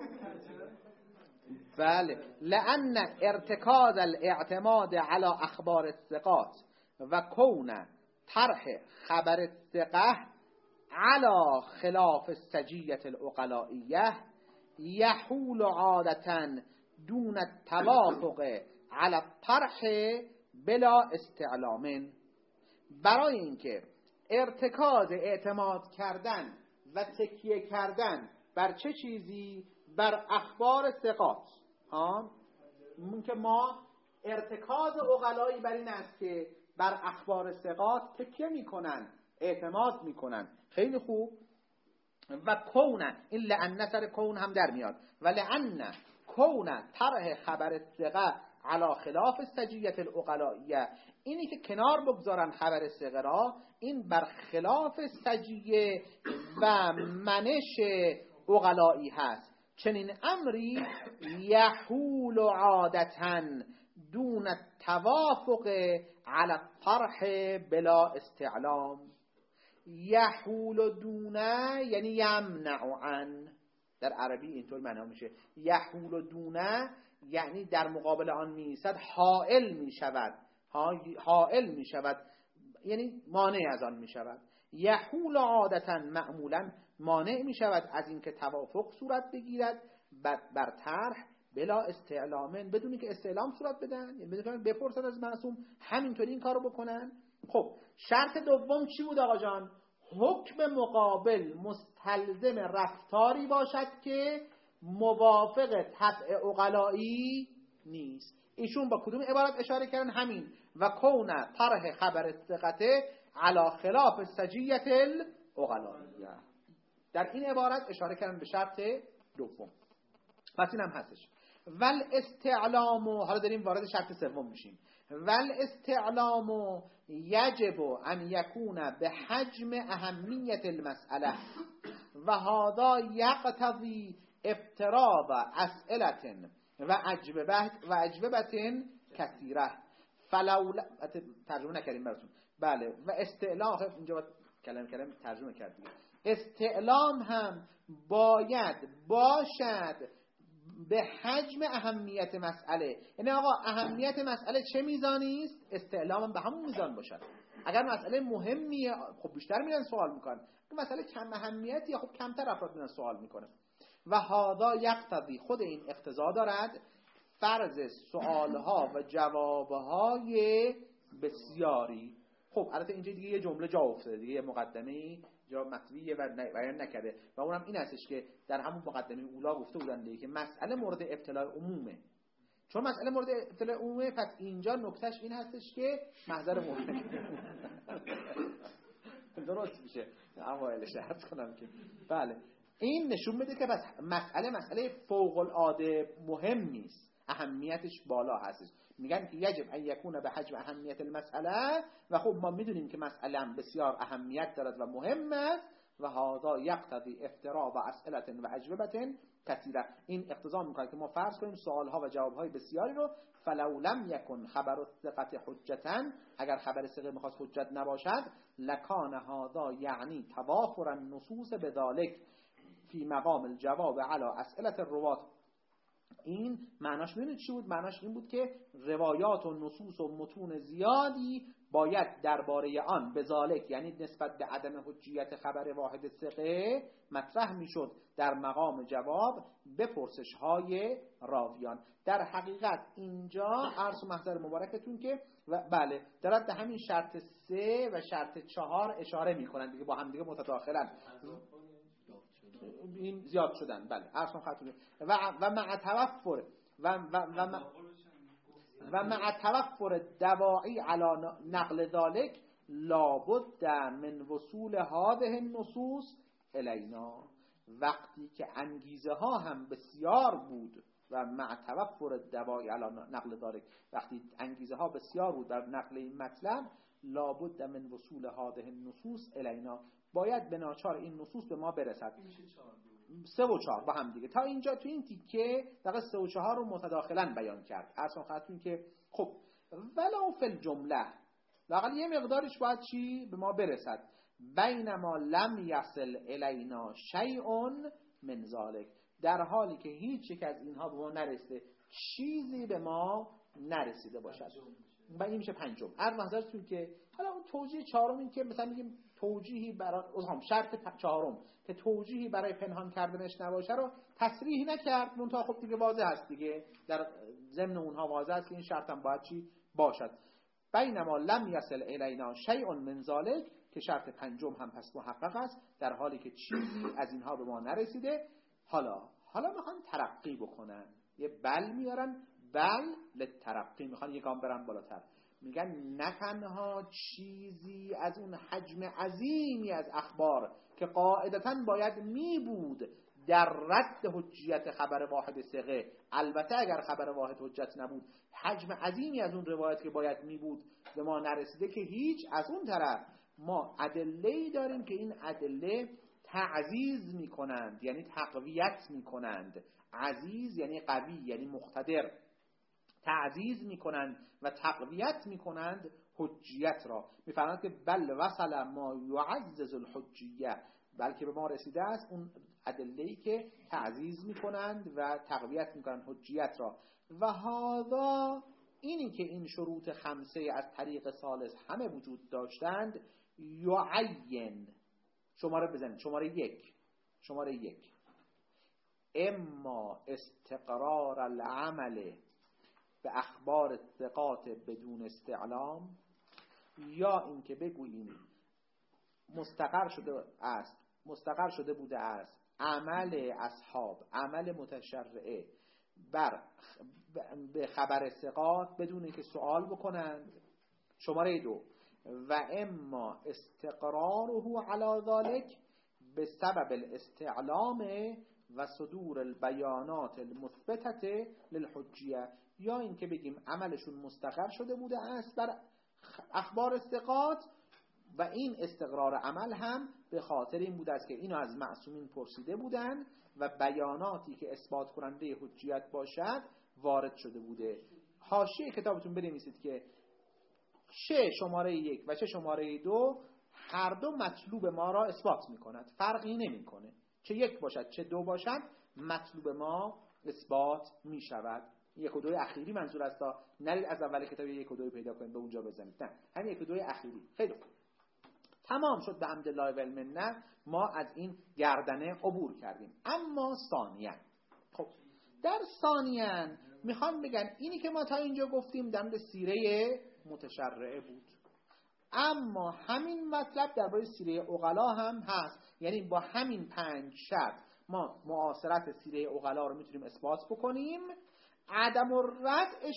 بله لأن ارتکاز الاعتماد على اخبار الثقات و کون طرح خبر الثقه على خلاف السجیة العقلائیه یحول عادتا دون التوافق على الطرح بلا استعلام. برای اینکه ارتکاز اعتماد کردن و تکیه کردن بر چه چیزی؟ بر اخبار ثقات. ها من که ما ارتکاز عقلایی بر این است که بر اخبار ثقات تکیه میکنن، اعتماد میکنن. خیلی خوب. و کون، این لأن سر کون هم در میاد، و لأن کون طرح خبر الثقه علی خلاف السجیة العقلائیه، اینی که کنار بگذارن خبر ثقه را، این بر خلاف سجیه و منش عقلائی هست. چنین امری یحول عادتا دون توافق علی الطرح بلا استعلام. یحول دونه یعنی یمنع عن، در عربی اینطور معنا میشه. یحول دونه یعنی در مقابل آن میسد، حائل میشود، حائل میشود یعنی مانع از آن میشود. یحول عادتا معمولا مانع میشود از اینکه توافق صورت بگیرد بر طرح بلا استعلامن، بدونی که استعلام صورت بدن، یعنی بدون که بپرسن از معصوم، همینطوری این کارو بکنن. خب شرط دوم چی بود آقا جان؟ حکم مقابل مستلزم رفتاری باشد که موافق طبع عقلائی نیست. ایشون با کدوم عبارت اشاره کردن؟ همین و کون طرح خبر الثقه علی خلاف سجیة العقلائیه. در این عبارت اشاره کردن به شرط دوم. پس این هم هستش. ول استعلام، حالا داریم وارد شرط سوم میشیم، ول استعلام یجب ان یکون به حجم اهمیت المسئله و هذا یقتضی افتراض اسئله و اجوبه و اجوبه کثیره فلو ترجمه نکردیم براتون. بله و استعلام، اینجا کلمه کلمه ترجمه کردیم. استعلام هم باید باشد به حجم اهمیت مسئله. یعنی آقا اهمیت مسئله چه میزانی است؟ استعلام هم به همون میزان باشد. اگر مسئله مهمیه خب بیشتر میرن سوال میکنن، اگر مسئله کم اهمیتی خب کمتر افراد میرن سوال میکنن. و هذا یقتضی، خود این اقتضا دارد فرض سوالها و جوابهای بسیاری. خب البته اینجا دیگه یه جمله جا افتاده دیگه، یه مقدمه‌ای جا مطویه و بیان نکرده و اونم این هستش که در همون مقدمه اولا گفته بودن دیگه که مسئله مورد ابتلاء عمومه. چون مسئله مورد ابتلاء عمومه پس اینجا نکتهش این هستش که محضر مورد درست میشه. اوایلش عرض کنم که بله این نشون میده که پس مسئله مسئله فوق العاده مهمی است، اهمیتش بالا هستش. میگن که یجب ان یکون به حجم اهمیت المسئله و خب ما میدونیم که مسئله هم بسیار اهمیت دارد و مهم است. و هذا یقتضی افتراء و اسئله و اجوبه کثیره، این اقتضا میکنه که ما فرض کنیم سوالها و جوابهای بسیاری رو. فلو لم یکن خبر الثقة حجتا، اگر خبر ثقه میخواست حجت نباشد، لکان هذا یعنی توافر النصوص بذلک فی مقام الجواب علی اسئله الرواة. این معناش میدونید چی بود؟ معناش این بود که روایات و نصوص و متون زیادی باید درباره آن بذالک، یعنی نسبت به عدم حجیت خبر واحد ثقه مطرح میشد در مقام جواب به پرسش های راویان. در حقیقت اینجا عرض و محضر مبارکتون که و بله دارد به همین شرط سه و شرط چهار اشاره میکنند دیگه، با هم دیگه متداخلن، این زیاد شدن. بله عرض خدمتتون و و مع توفر و و و مع, و مع توفر دواعی علی نقل ذلك لابد من وصول هذه النصوص الینا. وقتی که انگیزه ها هم بسیار بود و مع توفر دواعی علی نقل ذلك، وقتی انگیزه ها بسیار بود در نقل این مطلب، لابد من وصول هذه النصوص الینا، باید به ناچار این نصوص به ما برسد. سه و چهار با هم دیگه تا اینجا تو این تیکه دقیقا سه و چهار رو متداخلا بیان کرد. اصلا خواهدتون که خب ولو فی الجمله لااقل یه مقدارش باید چی به ما برسد. بینما لم یصل الینا شیء من ذلک، در حالی که هیچ یک از اینها به ما نرسیده، چیزی به ما نرسیده باشد. و این میشه پنجم. هر نظرتون که حالا اون توجیه چهارم این که مثلا میگیم توجیهی برای اصلا شرط چهارم که توجیهی برای پنهان کردنش نباشه رو تصریح نکرد، منتها خب دیگه واضح است دیگه، در ضمن اونها واضح است که این شرط هم باید چی باشد. بینما لم یصل الینا شیء من ذلک، که شرط پنجم هم پس محقق است در حالی که چیزی از اینها به ما نرسیده. حالا حالا میخوان ترقی بکنن، یه بل میارن، بل للترقی، میخوان یه گام برن بالاتر، میگن نه تنها چیزی از اون حجم عظیمی از اخبار که قاعدتاً باید می بود در رد حجیت خبر واحد ثقه، البته اگر خبر واحد حجت نبود، حجم عظیمی از اون روایت که باید می بود به ما نرسیده، که هیچ از اون طرف ما ادله‌ای داریم که این ادله تعزیز می کنند، یعنی تقویت می کنند. عزیز یعنی قوی، یعنی مقتدر. تعزیز می کنند و تقویت می کنند حجیت را. می فرماند که بل وصل ما یعزز الحجیه، بلکه به ما رسیده است اون ادله‌ای که تعزیز می کنند و تقویت می کنند حجیت را. و هذا، اینی که این شروط خمسه از طریق ثالث همه وجود داشتند، یعین، شماره بزنید، شماره یک، شماره یک اما استقرار العمل به اخبار الثقات بدون استعلام، یا اینکه بگوییم مستقر شده است مستقر شده بوده است عمل اصحاب، عمل متشرعه بر به خبر ثقات بدون اینکه سوال بکنند. شماره دو و اما استقراره علی ذلك به سبب الاستعلام و صدور البیانات المثبتة للحجیه، یا این که بگیم عملشون مستقر شده بوده است بر اخبار ثقات و این استقرار عمل هم به خاطر این بوده است که اینو از معصومین پرسیده بودن و بیاناتی که اثبات کننده حجیت باشد وارد شده بوده. حاشیه کتابتون بنویسید که چه شماره یک و چه شماره دو هر دو مطلوب ما را اثبات می کند، فرقی نمی کنه، چه یک باشد چه دو باشد مطلوب ما اثبات می شود. یک و دوی اخیری منظور است، تا نرید از اول کتاب یک و دوی پیدا کنید به اونجا بزنید، نه همین یک و دوی اخیری. خیلی خوب، تمام شد به حمدالله و المنه، ما از این گردنه عبور کردیم. اما ثانیاً، خب در ثانیاً میخوان بگن اینی که ما تا اینجا گفتیم در مورد سیره متشرعه بود، اما همین مطلب درباره سیره عقلا هم هست. یعنی با همین پنج شرط ما معاصرت سیره عقلا رو میتونیم اثبات بکنیم، عدم الردعش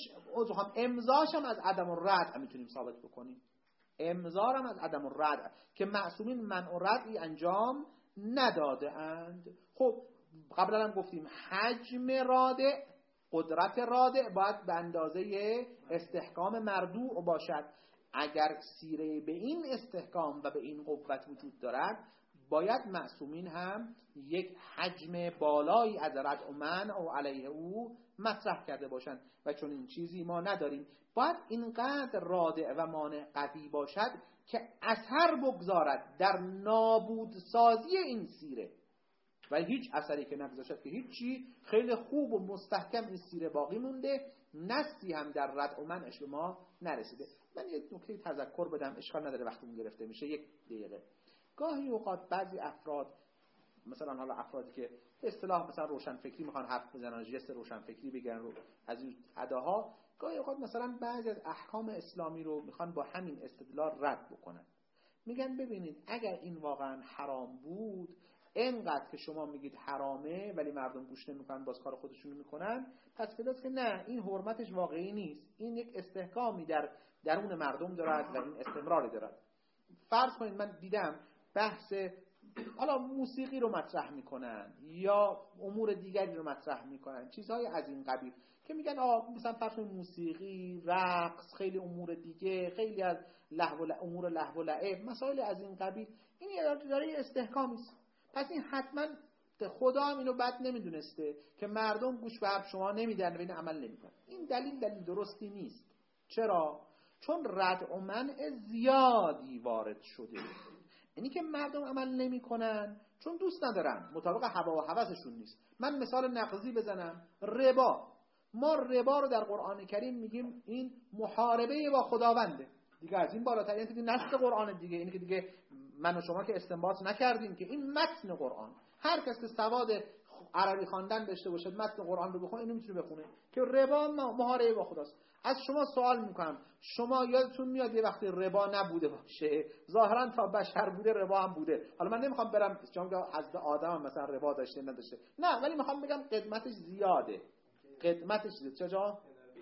امضاش هم از عدم الردع میتونیم ثابت بکنیم، امضا هم از عدم الردع که معصومین منع الردعی انجام نداده اند. خب قبلا هم گفتیم حجم رادع، قدرت رادع باید به اندازه استحکام مردوع باشد. اگر سیره به این استحکام و به این قوت وجود دارد، باید معصومین هم یک حجم بالایی از ردع و منع و علیه او مطرح کرده باشند و چون این چیزی ما نداریم. باید اینقدر رادع و مانع قوی باشد که اثر بگذارد در نابودسازی این سیره، و هیچ اثری که نگذاشت که هیچی، خیلی خوب و مستحکم این سیره باقی مونده، نصی هم در ردع و منعش به ما نرسیده. من یک نکته تذکر بدم، اشکال نداره وقتمون گرفته میشه، یک دقیقه. گاهی اوقات بعضی افراد، مثلا حالا افرادی که به اصطلاح مثلا روشن فکری میخوان حرف بزنن، جست روشن فکری بگن رو از این اداها، گاهی اوقات مثلا بعضی از احکام اسلامی رو میخوان با همین استدلال رد بکنن. میگن ببینید اگر این واقعا حرام بود، اینقدر که شما میگید حرامه ولی مردم گوش نمیکنن، باز کار خودشون میکنن، پس پیداست که نه، این حرمتش واقعی نیست، این یک استحکامی در درون مردم دارد و این استمراری دارد. فرض کنید من دیدم بحث حالا موسیقی رو مطرح میکنن یا امور دیگری رو مطرح میکنن، چیزهای از این قبیل که میگن آقا مثلا فرض کنید موسیقی، رقص، خیلی امور دیگه، خیلی از لهو و امور لهو و لعب، مسائل از این قبیل، این یه داره استحکامی است. پس این حتما خدا هم اینو بد نمیدونسته که مردم گوش به حرف شما نمیدن و این عمل نمیکنن. این دلیل دلیل درستی نیست. چرا؟ چون ردع و منع زیادی وارد شده. اینی که مردم عمل نمیکنن چون دوست ندارن، مطابق هوا و هوسشون نیست. من مثال نقضی بزنم، ربا. ما ربا رو در قرآن کریم میگیم این محاربه با خداونده. دیگه از این بالاتر این دیگه نص قرآن دیگه، اینی که دیگه من و شما که استنباط نکردیم که این متن قرآن. هر کس که سواد عربی خواندن داشته باشه متن قرآن رو بخونه، اینو میتونه بخونه که ربا محاربه با خداست. از شما سوال میکنم، شما یادتون میاد یه وقتی ربا نبوده باشه؟ ظاهرا تا بشر بوده ربا هم بوده. حالا من نمیخوام برم چون که حضرت آدم هم مثلا ربا داشته نداشته، نه، ولی میخوام بگم قدمتش زیاده. قدمتش زیاده. چجا؟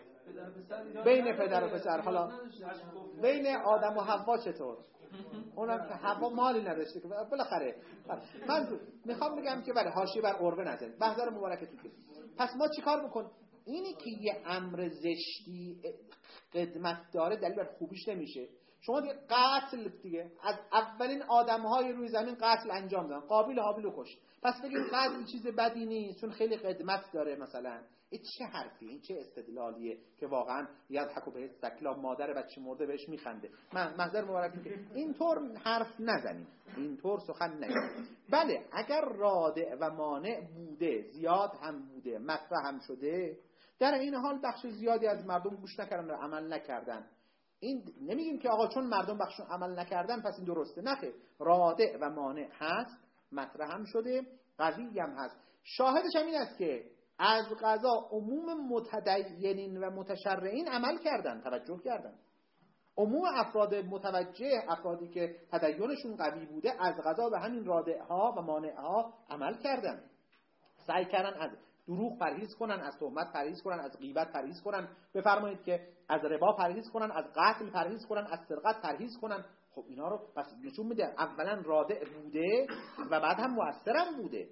بین پدر و پسر. حالا بین آدم و حوا چطور؟ اونم که حوا مالی نداشته که بالاخره. من میخوام بگم که بله، حاشیه بر عربه نزنید، بحثار مبارکتون کنید. پس ما چیکار بکن؟ اینی که یه امر زشتی قدمت داره دلیل بر خوبیش نمیشه. شما دیگه قتل دیگه از اولین آدم‌های روی زمین قتل انجام دادن، قابیل و هابیل رو کشت. پس بگید قتل چیز بدی نیست چون خیلی قدمت داره مثلا. این چه حرفی؟ این چه استدلالیه که واقعا یضحک به استکلا مادر بچه مرده بهش میخنده؟ من محضر مبارک میگم اینطور حرف نزنیم، اینطور سخن نگیم. بله اگر رادع و مانع بوده، زیاد هم بوده، مطرح هم شده، در این حال بخش زیادی از مردم گوش نکردن و عمل نکردن. این نمیگیم که آقا چون مردم بخشون عمل نکردن پس این درسته، نخیر، رادع و مانع هست، مطرح هم شده، قوی هم هست. شاهدش هم این است که از قضا عموم متدینین و متشرعین عمل کردن، توجه کردن. عموم افراد متوجه، افرادی که تدینشون قوی بوده، از قضا به همین رادعها و مانعها عمل کردن. سعی کردن از دروغ پرهیز کنن، از تهمت پرهیز کنن، از غیبت پرهیز کنن. بفرمایید که از ربا پرهیز کنن، از قتل پرهیز کنن، از سرقت پرهیز کنن. خب اینا رو پس نشون میده اولا رادع بوده و بعد هم مؤثرم بوده.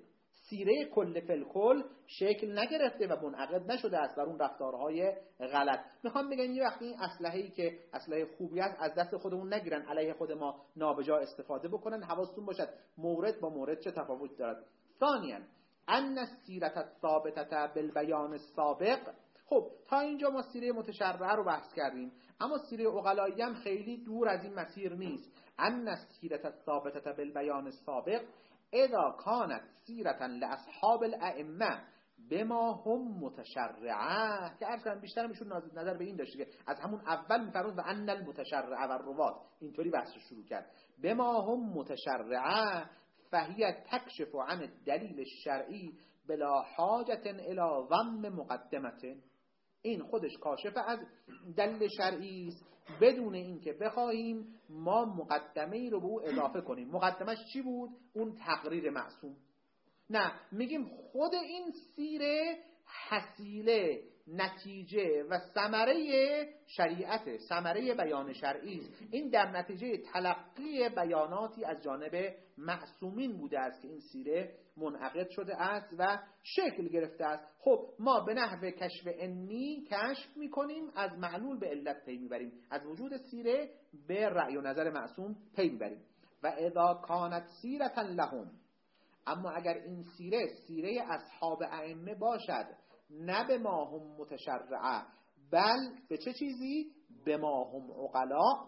سیره کل فلکل شکل نگرفته و منعقد نشده است بر اون رفتارهای غلط. میخوام بگم یه وقتی این اسلحه‌ای که اسلحه خوبی است از دست خودمون نگیرن، علیه خود ما نابجا استفاده بکنن. حواستون باشد مورد با مورد چه تفاوت دارد. ثانیاً ان السیرة الثابتة بالبیان السابق. خب تا اینجا ما سیره متشرعه رو بحث کردیم، اما سیره عقلایی هم خیلی دور از این مسیر نیست. ان السیرة الثابتة بالبیان السابق اذا كانت سیرة لاصحاب الائمه بما هم متشرعه، که عرض کردم بیشتر میشون نظر به این داشته که از همون اول میفرمود و ان المتشرعه و الروات، اینطوری بحث شروع کرد. بما هم متشرعه فهی تکشف عن الدلیل الشرعی بلا حاجت الی ضم مقدمه. این خودش کاشف از دلیل شرعی است بدون اینکه بخواهیم ما مقدمه ای رو به او اضافه کنیم. مقدمش چی بود؟ اون تقریر معصوم. نه، میگیم خود این سیره حصیله، نتیجه و ثمره شریعت، ثمره بیان شرعی است. این در نتیجه تلقی بیاناتی از جانب معصومین بوده است که این سیره منعقد شده است و شکل گرفته است. خب ما به نحو کشف انی کشف میکنیم، از معلول به علت پی میبریم، از وجود سیره به رأی و نظر معصوم پی میبریم. و اذا کانت سیرة لهم، اما اگر این سیره سیره اصحاب ائمه باشد، نه به ما هم متشرعه بل به چه چیزی؟ به ما هم عقلا،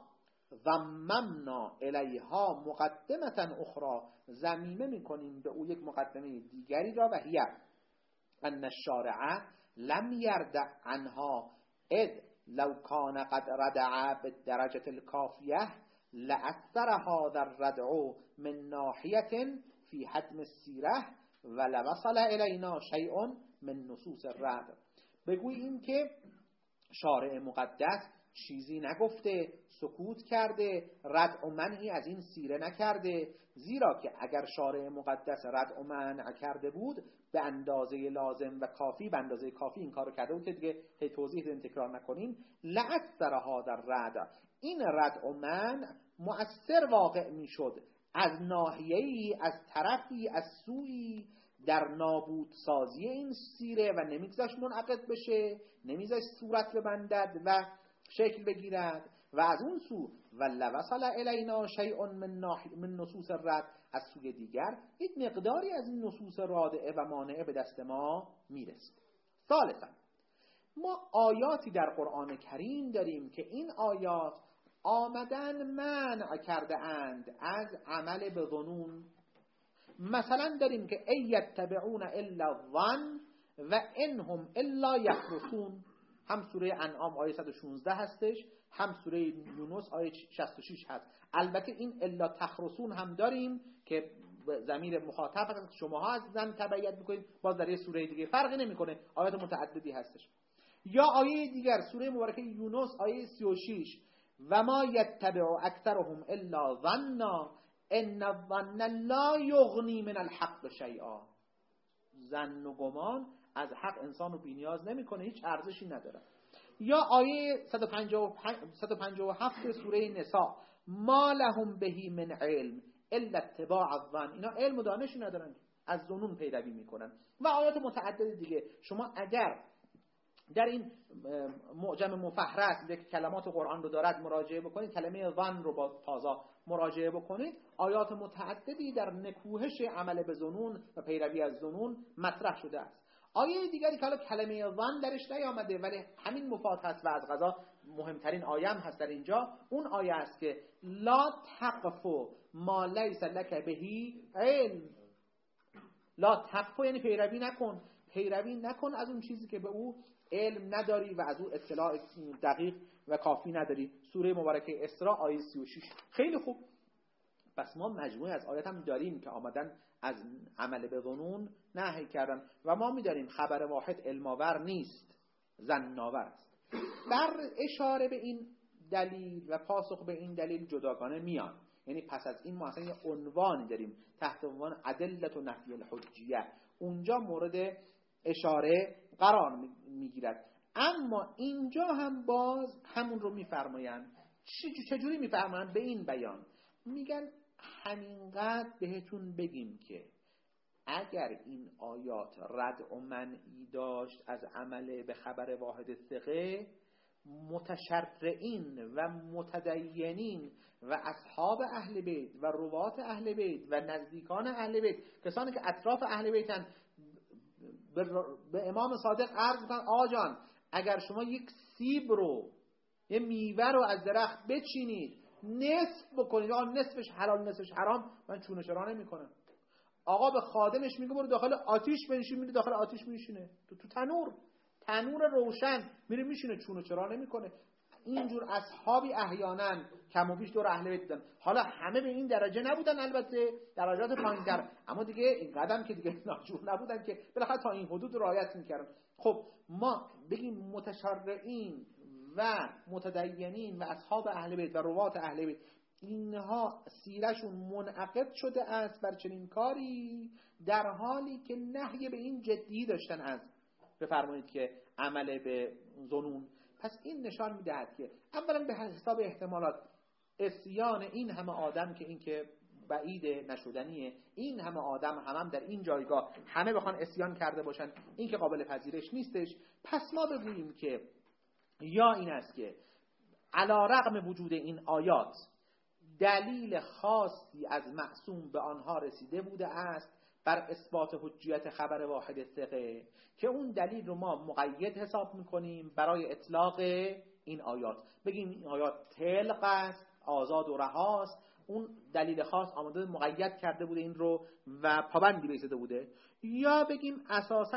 ضممنا الیها مقدمه اخرى، ضمیمه میکنیم به او یک مقدمه دیگری را، و هی ان الشارع لم یردع عنها اذ لو کان قد ردع بالدرجه الکافیه لأثر هذا الردع من ناحیه فی حتم السیره ولوصل الینا شیء من نصوص الرد. بگوییم که شارع مقدس چیزی نگفته، سکوت کرده، رد و منعی از این سیره نکرده، زیرا که اگر شارع مقدس رد و منع کرده بود به اندازه لازم و کافی، به اندازه کافی این کارو کرده بود که دیگه هی توضیح دادیم تکرار نکنیم. لأثر هذا الرد، این رد و منع مؤثر واقع میشد از ناحیه‌ای، از طرفی، از سوی در نابود سازی این سیره و نمیگذاشت منعقد بشه، نمیگذاشت صورت ببندد و شکل بگیرد. و از اون سو ولوصل الینا شیء من من نصوص الرد، از سوی دیگر یک مقداری از این نصوص رادعه و مانعه به دست ما میرسید. ثالثا ما آیاتی در قرآن کریم داریم که این آیات آمدن منع کرده اند از عمل به ظنون. مثلا داریم که ای یتبعون الا الظن و انهم الا یخرصون، هم سوره انعام آیه صد و شانزده هستش، هم سوره یونس آیه شصت و شش هست. البته این الا تخرصون هم داریم که ضمیر مخاطب هست، شماها از زن تبعیت میکنید، باز در یه سوره دیگه فرقی نمیکنه، آیات متعددی هستش. یا آیه دیگر سوره مبارکه یونس آیه سی و شش و ما یتبع اکثرهم الا ظنا ان الظن لا یغنی من الحق شیئا. ظن و گمان از حق انسانو بی‌نیاز نمیکنه، هیچ ارزشی نداره. یا آیه صد و پنجاه و هفت سوره نساء ما لهم بهی من علم الا اتباع الظن، اینا علم و دانشی ندارن، از ظنون پیروی میکنن. و آیات متعدد دیگه. شما اگر در این معجم مفهرس که کلمات قرآن رو دارد مراجعه بکنید، کلمه ظن رو با تازا مراجعه بکنید، آیات متعددی در نکوهش عمل به ظنون و پیروی از ظنون مطرح شده است. آیه دیگری که حالا کلمه ظن درش نیامده ولی همین مفاد هست و از قضا مهمترین آیه هم هست در اینجا، اون آیه است که لا تقف ما لیس لک بهی علم. لا تقف یعنی پیروی نکن، پیروی نکن از اون چیزی که به او علم نداری و از او اطلاع دقیق و کافی نداری. سوره مبارکه اسراء آیه سی و شش. خیلی خوب، پس ما مجموعه از آیات هم داریم که آمدن از عمل به ظنون نهی کردن و ما می‌داریم خبر واحد علم‌آور نیست، ظن‌آور است. در اشاره به این دلیل و پاسخ به این دلیل جداگانه میان. یعنی پس از این ما اصلا یه عنوانی داریم تحت عنوان ادلت و نفی الحجیه، اونجا مورد اشاره قرار میگیرد. اما اینجا هم باز همون رو میفرمایند. چجوری میفرمایند؟ به این بیان میگن همینقدر بهتون بگیم که اگر این آیات رد و منعی داشت از عمل به خبر واحد ثقه، متشرعین و متدینین و اصحاب اهل بیت و روات اهل بیت و نزدیکان اهل بیت، کسانی که اطراف اهل بیتن، به امام صادق عرض میکنن آقا جان اگر شما یک سیب رو، یه میوه رو از درخت بچینید نصف بکنید، آقا نصفش حلال نصفش حرام، من چونه چرا نمیکنم. آقا به خادمش میگه برو داخل آتیش بنشین، میره داخل آتیش میشینه، تو تو تنور تنور روشن میره میشینه، چونه چرا نمیکنه. اینجور اصحابی احیانا کم و بیش دور اهل بیت بودن. حالا همه به این درجه نبودن، البته درجات پایین‌تر، اما دیگه این قدم که دیگه ناجور نبودن که بالاخره تا این حدود رعایت میکردن. خب ما بگیم متشرعین و متدینین و اصحاب اهل بیت و روات اهل بیت اینها سیرشون منعقد شده است بر چنین کاری، در حالی که نهی به این جدی داشتن از بفرمایید که عمل به ظنون. پس این نشان میدهد که اولا به حساب احتمالات عصیان این همه آدم که این که بعید نشدنیه، این همه آدم هم, هم در این جایگاه همه بخوان عصیان کرده باشن، این که قابل پذیرش نیستش. پس ما بگوییم که یا این است که علی رغم وجود این آیات دلیل خاصی از معصوم به آنها رسیده بوده است بر اثبات حجیت خبر واحد ثقه، که اون دلیل رو ما مقید حساب میکنیم برای اطلاق این آیات. بگیم این آیات طلق است، آزاد و رهاست، اون دلیل خاص آمده مقید کرده بوده این رو و پابندی بیسته بوده. یا بگیم اساسا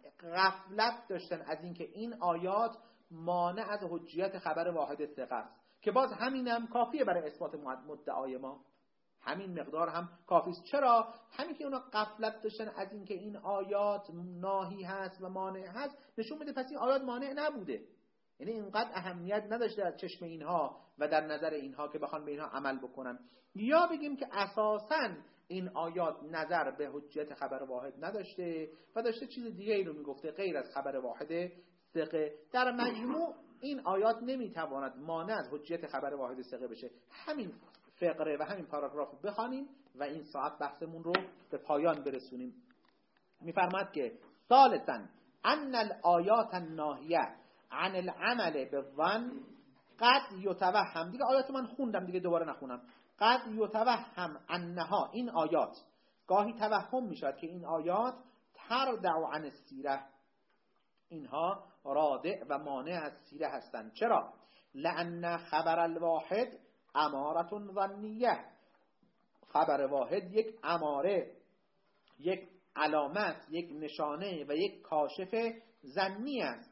غفلت داشتن از اینکه این آیات مانع از حجیت خبر واحد ثقه است، که باز همینم کافیه برای اثبات مدعای ما، همین مقدار هم کافی است. چرا؟ همین که اونا غفلت داشتن از اینکه این آیات ناهی هست و مانع هست نشون میده پس این آیات مانع نبوده، یعنی اینقدر اهمیت نداشته از چشم اینها و در نظر اینها که بخوان به اینها عمل بکنن. یا بگیم که اساساً این آیات نظر به حجیت خبر واحد نداشته و داشته چیز دیگه ای رو میگفته غیر از خبر واحد ثقه. در مجموع این آیات نمیتواند مانع از حجیت خبر واحد ثقه بشه. همین فقره و همین پاراگراف رو بخوانیم و این ساعت بحثمون رو به پایان برسونیم. میفرماد که ثالثاً ان الآیات الناهیه عن العمل بالظن قد یتوهم، دیگه آیات من خوندم دیگه دوباره نخونم، قد یتوهم انها، این آیات گاهی توهم میشد که این آیات تردع عن السیره، اینها رادع و مانع از سیره هستند. چرا؟ لأن خبر الواحد امارة ظنیه، خبر واحد یک اماره، یک علامت، یک نشانه و یک کاشف ظنی است.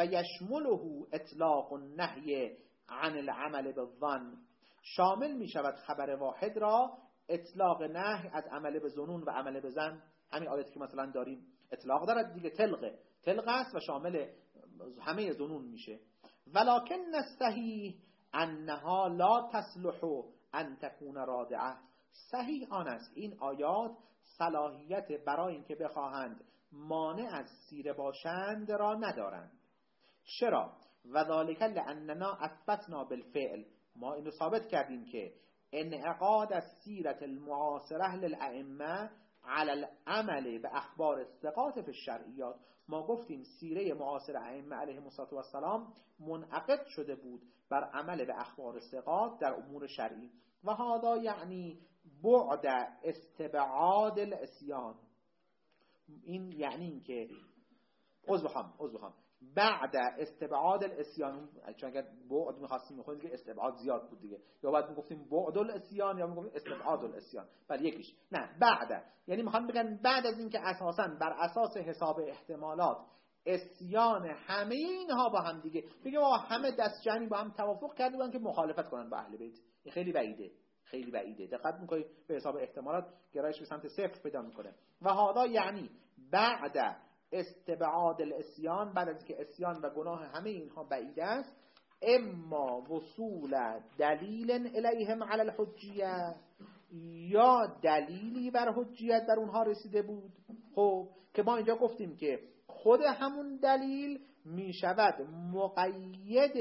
فیشمله اطلاق النهی عن العمل بالظن، شامل می شود خبر واحد را اطلاق نهی از عمل به ظنون و عمل به ظن. همین آیاتی که مثلا داریم اطلاق دارد دیگه، طلقه طلق است و شامل همه ظنون میشه. ولکن الصحیح انها لا تصلح ان تكون رادعه، صحیح آن است این آیات صلاحیت برای اینکه بخواهند مانع از سیره باشند را ندارند. چرا؟ و ذالک لاننا اثبتنا بالفعل، ما اینو ثابت کردیم که انعقاد السیرة المعاصره للائمه علی العمل به اخبار الثقات فی الشرعیات، ما گفتیم سیره معاصر ائمه علیهم السلام منعقد شده بود بر عمل به اخبار ثقات در امور شرعی. و هذا یعنی بعد استبعاد الاسیان، این یعنی این که عذر بخوام عذر بخوام بعد استبعاد الاسیان، چون اگر بعد می‌خواستیم بخونیم که استبعاد زیاد بود دیگه، یا بعد میگفتیم بعد الاسیان یا میگفتیم استبعاد الاسیان، ولی یکیش نه بعد، یعنی میخوان بگن بعد از اینکه اساساً بر اساس حساب احتمالات اسیان همه اینها با هم دیگه، میگه آقا همه دست جمعی با هم توافق کرده بودن که مخالفت کنن با اهل بیت، این خیلی بعیده، خیلی بعیده. دقت میکنید به حساب احتمالات گرایش به سمت صفر پیدا میکنه. و هذا یعنی بعد استبعاد الاسیان، بعد از اینکه اسیان و گناه همه اینها بعید است، اما وصول دلیل الیهم علی الحجیه، یا دلیلی بر حجیت بر اونها رسیده بود. خب که ما اینجا گفتیم که خود همون دلیل می شود مقید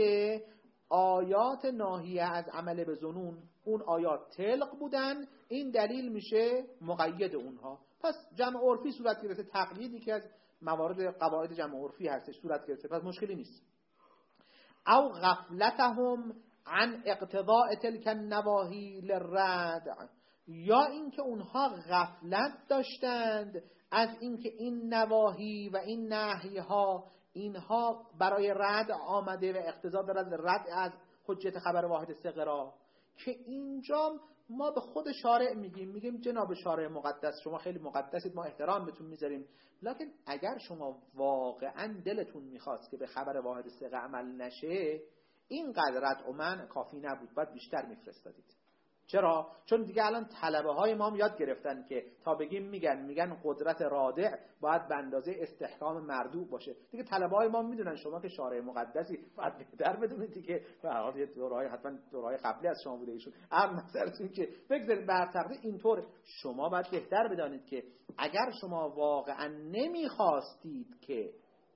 آیات ناهیه از عمل به ظنون، اون آیات طلق بودن، این دلیل میشه مقید اونها. پس جمع عرفی صورت گرفته، تقلیدی که از موارد قواعد جمع عرفی هستش صورت گرفته، پس مشکلی نیست. او غفلتهم عن اقتضاء تلك النواهی للردع، یا اینکه اونها غفلت داشتند از اینکه این نواهی و این نهی ها اینها برای رد آمده و اقتضا دارد رد از حجیت خبر واحد ثقه را، که اینجا ما به خود شارع میگیم میگیم جناب شارع مقدس شما خیلی مقدسید، ما احترام بهتون میذاریم، لکن اگر شما واقعا دلتون میخواست که به خبر واحد ثقه عمل نشه، اینقدر رد و من کافی نبود، باید بیشتر میفرستادید. چرا؟ چون دیگه الان طلبه های ما هم یاد گرفتن که تا بگیم میگن میگن قدرت رادع باید به اندازه استحکام مردوع باشه. دیگه طلبه های ما میدونن شما که شارع مقدسی باید بهتر بدونید دیگه. به هر حال یه دورهای حتما دورهای قبلی از شما بوده ایشون. اما نظرتون که بگذارید بر تقدیر اینطور، شما باید بهتر بدانید که اگر شما واقعا نمیخواستید که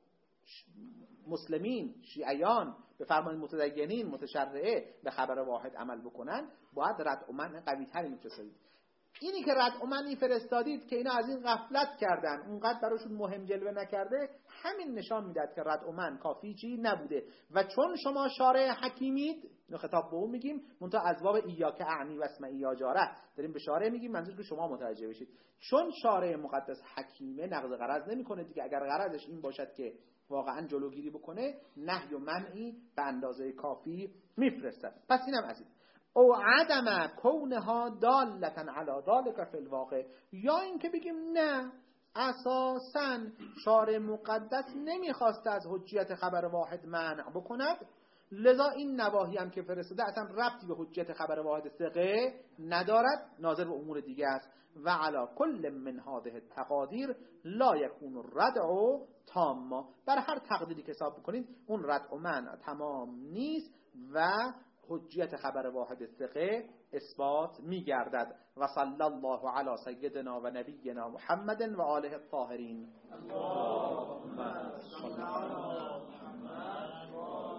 مسلمین شیعیان به فرمان متدینین متشرعه به خبر واحد عمل بکنن، باید رد و منع قوی تری میفرستادید. اینی که رد و منعی فرستادید که اینا از این غفلت کردن، اونقدر براشون مهم جلوه نکرده، همین نشان میداد که رد و منع کافی چی نبوده. و چون شما شارع حکیمید، اینو خطاب به اون میگیم، منتها از باب ایاک اعنی و اسمعی یا جاره داریم به شارع میگیم، منظور که شما متوجه بشید. چون شارع مقدس حکیمه، نقض غرض نمیکنه دیگه. اگر غرضش این باشد که واقعا جلوگیری بکنه، نهی و منعی به اندازه کافی میفرستد. پس اینم از این. او عدم کونها دالتا علی ذلک فی الواقع، یا اینکه بگیم نه، اساساً شارع مقدس نمیخواسته از حجیت خبر واحد منع بکند، لذا این نواهی هم که فرستاده اصلا ربطی به حجیت خبر واحد ثقه ندارد، ناظر به امور دیگه است. و علی کل من هذه التقادیر لا یکون الردع تاما، بر هر تقدیری که حساب بکنید اون ردع و منع تمام نیست و حجیت خبر واحد ثقه اثبات می‌گردد. و صلی الله علی سیدنا و نبینا محمد و آله الطاهرین. اللهم صل علی محمد.